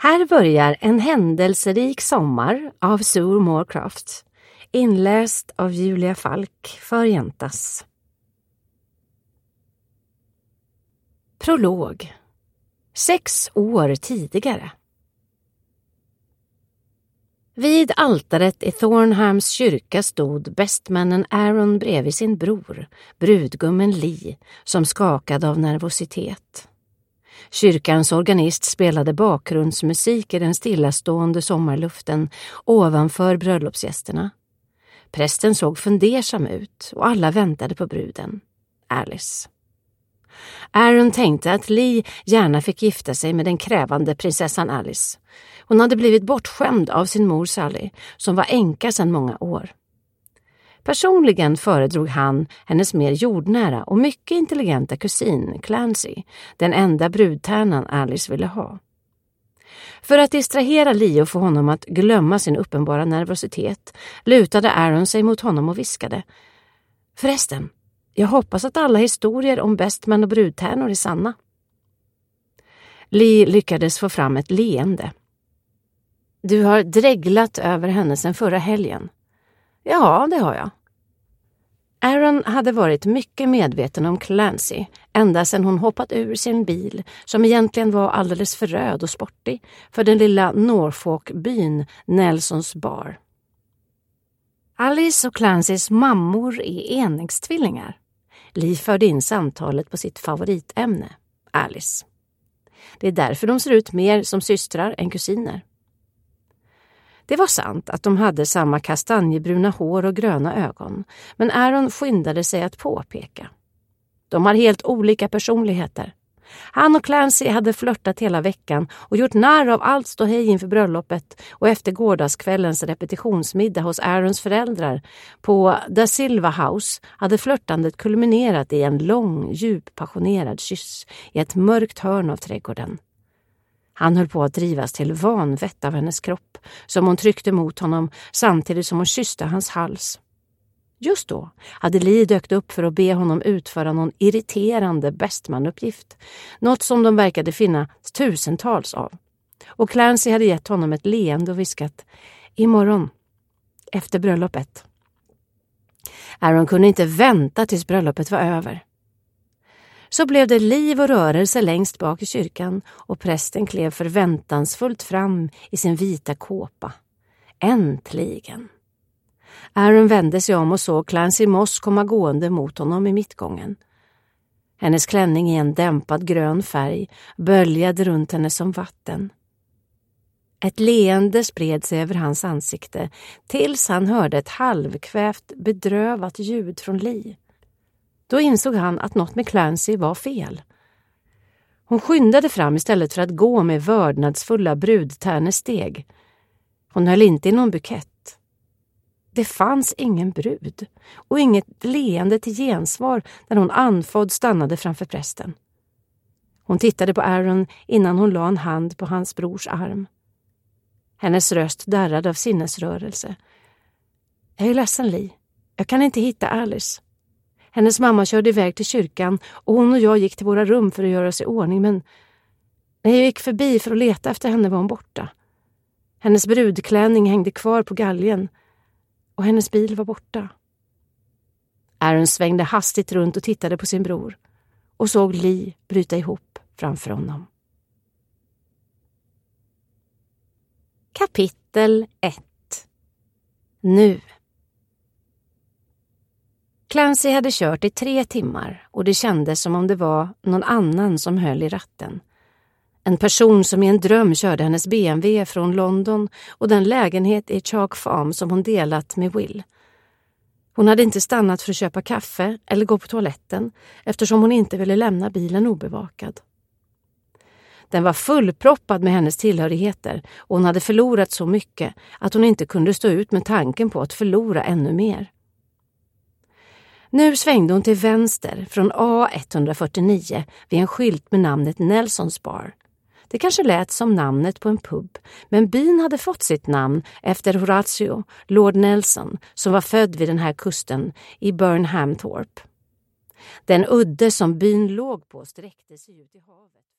Här börjar en händelserik sommar av Sue Moorcroft, inläst av Julia Falk för Jentas. Prolog. 6 år tidigare. Vid altaret i Thornhams kyrka stod bästmannen Aaron bredvid sin bror, brudgummen Lee, som skakade av nervositet. Kyrkans organist spelade bakgrundsmusik i den stillastående sommarluften ovanför bröllopsgästerna. Prästen såg fundersam ut och alla väntade på bruden, Alice. Aaron tänkte att Lee gärna fick gifta sig med den krävande prinsessan Alice. Hon hade blivit bortskämd av sin mor Sally, som var änka sedan många år. Personligen föredrog han hennes mer jordnära och mycket intelligenta kusin Clancy, den enda brudtärnan Alice ville ha. För att distrahera Lee och få honom att glömma sin uppenbara nervositet lutade Aaron sig mot honom och viskade: "Förresten, jag hoppas att alla historier om bästman och brudtärnor är sanna." Lee lyckades få fram ett leende. "Du har dreglat över henne sedan förra helgen." "Ja, det har jag." Aaron hade varit mycket medveten om Clancy ända sedan hon hoppat ur sin bil, som egentligen var alldeles för röd och sportig, för den lilla Norfolk-byn Nelsons bar. Alice och Clancys mammor är enäggstvillingar. Lee förde in samtalet på sitt favoritämne, Alice. Det är därför de ser ut mer som systrar än kusiner. Det var sant att de hade samma kastanjebruna hår och gröna ögon, men Aaron skyndade sig att påpeka: de har helt olika personligheter. Han och Clancy hade flörtat hela veckan och gjort narr av allt ståhej inför bröllopet, och efter gårdagskvällens repetitionsmiddag hos Aarons föräldrar på Da Silva House hade flörtandet kulminerat i en lång, djup, passionerad kyss i ett mörkt hörn av trädgården. Han höll på att drivas till vanvett av hennes kropp, som hon tryckte mot honom samtidigt som hon kysste hans hals. Just då hade Lee dökt upp för att be honom utföra någon irriterande bästmanuppgift, något som de verkade finna tusentals av. Och Clancy hade gett honom ett leende och viskat: "Imorgon, efter bröllopet." Aaron kunde inte vänta tills bröllopet var över. Så blev det liv och rörelse längst bak i kyrkan, och prästen klev förväntansfullt fram i sin vita kåpa. Äntligen! Aaron vände sig om och såg Clancy Moss komma gående mot honom i mittgången. Hennes klänning i en dämpad grön färg böljade runt henne som vatten. Ett leende spred sig över hans ansikte tills han hörde ett halvkvävt, bedrövat ljud från Lee. Då insåg han att något med Clancy var fel. Hon skyndade fram istället för att gå med vördnadsfulla brudtärnesteg. Hon höll inte i någon bukett. Det fanns ingen brud och inget leende till gensvar när hon andfådd stannade framför prästen. Hon tittade på Aaron innan hon la en hand på hans brors arm. Hennes röst darrade av sinnesrörelse. "Jag är ledsen, Lee. Jag kan inte hitta Alice. Hennes mamma körde iväg till kyrkan och hon och jag gick till våra rum för att göra oss i ordning, men när jag gick förbi för att leta efter henne var hon borta. Hennes brudklänning hängde kvar på galgen och hennes bil var borta." Aaron svängde hastigt runt och tittade på sin bror och såg Lee bryta ihop framför honom. Kapitel 1. Nu. Clancy hade kört i 3 timmar och det kändes som om det var någon annan som höll i ratten. En person som i en dröm körde hennes BMW från London och den lägenhet i Chalk Farm som hon delat med Will. Hon hade inte stannat för att köpa kaffe eller gå på toaletten eftersom hon inte ville lämna bilen obevakad. Den var fullproppad med hennes tillhörigheter och hon hade förlorat så mycket att hon inte kunde stå ut med tanken på att förlora ännu mer. Nu svängde hon till vänster från A149 vid en skylt med namnet Nelsons bar. Det kanske lät som namnet på en pub, men byn hade fått sitt namn efter Horatio, Lord Nelson, som var född vid den här kusten i Burnhamthorpe. Den udde som byn låg på sträckte sig ut i havet.